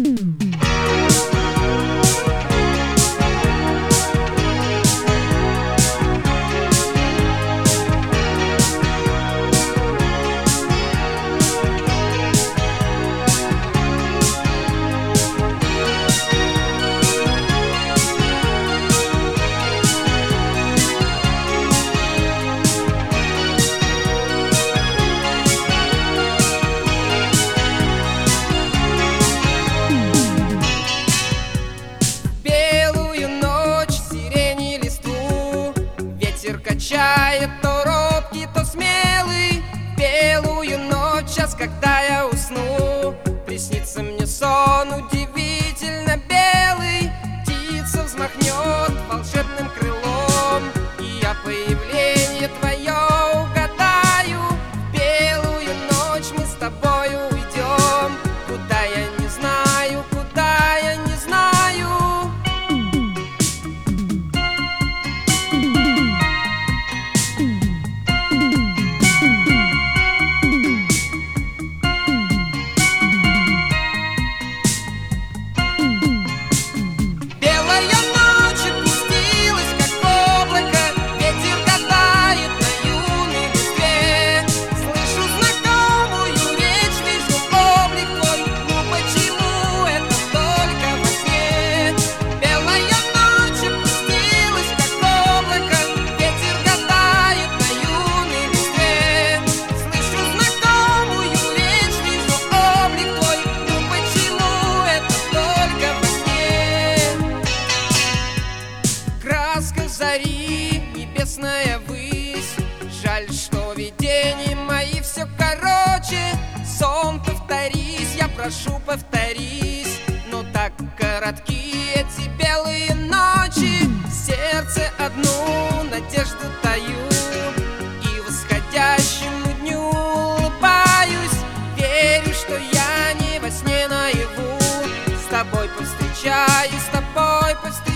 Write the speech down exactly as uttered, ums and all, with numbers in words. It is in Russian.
Качает то робкий, то смелый. Белую ночь, час, когда я усну, приснится мне сон удивительно белый. Птица взмахнет волшебным крылом, и я появление твое угадаю. В белую ночь мы с тобою уйдем, куда я не знаю, куда я не знаю. Зари, небесная высь, жаль, что видения мои все короче. Сон, повторись, я прошу, повторись, но так коротки эти белые ночи. В сердце одну надежду таю, и восходящему дню улыбаюсь. Верю, что я не во сне наяву, с тобой повстречаюсь, с тобой повстречаюсь.